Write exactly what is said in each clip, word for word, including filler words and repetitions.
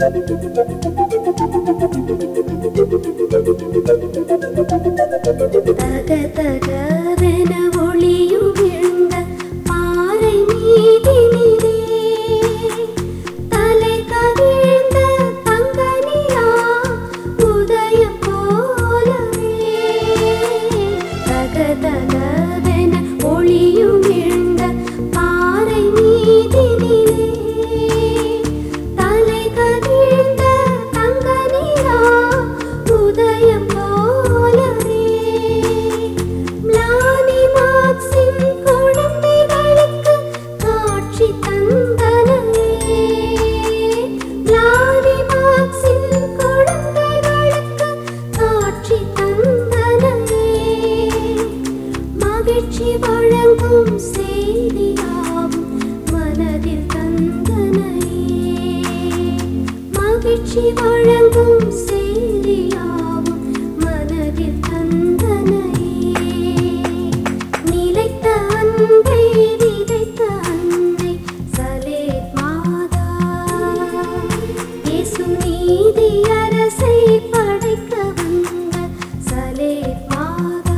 தக தகவென ஒளியும் விழுந்த பாறை மீதினிலே தலை கவிழ்ந்த தங்க நிலா உதயம் போலவே. தக தகவென ஒளியும் விழுந்த பாறை மீதினிலே தலை கவிழ்ந்த தங்க நிலா உதயம் போலவே. மிலானி மார்க்சின் குழந்தைகளுக்கு காட்சி தந்தனவே. மிலானி மார்க்சின் குழந்தைகளுக்கு காட்சி தந்தனவே. மகிழ்ச்சி வழங்கும் செய்தியாவும் மனதில் தந்தனையே. மகிழ்ச்சி வழங்கும் செய்தியாவும் மனதில் தந்தனையே. நிலைத்த அன்பை விதைத்த அன்னை சலேத் மாதா. இயேசு நீதி அரசை படைக்க வந்த சலேத் மாதா.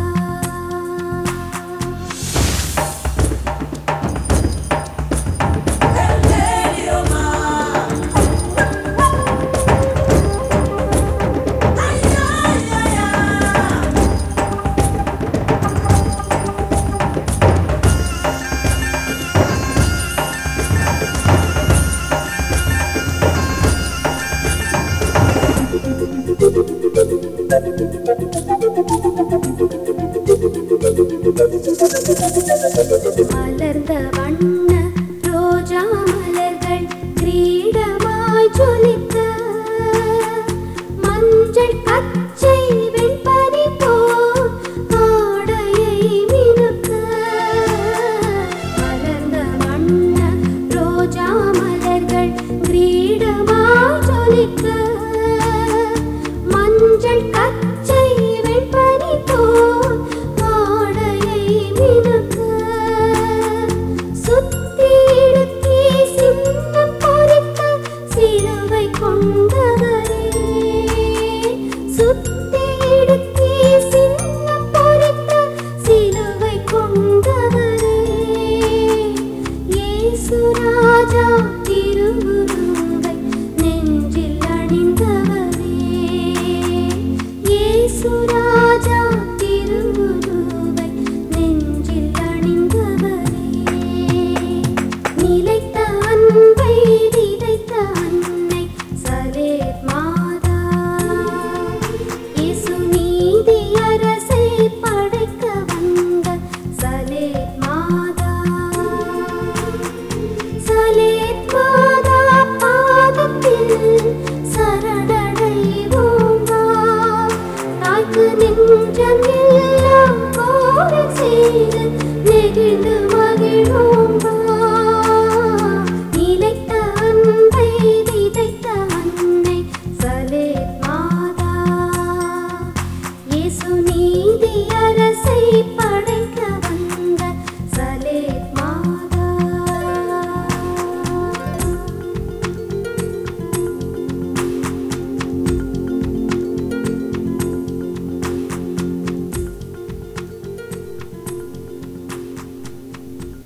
மலர்ந்த வண்ண ரோஜா மலர்கள் கிரீடமாய் ஜொலிக்க மஞ்சள் பச்சை வெண்பனி போல் ஆடையை மினுக்க. மலர்ந்த வண்ண ரோஜா மலர்கள் கிரீடமாய் ஜொலிக்க மஞ்சள்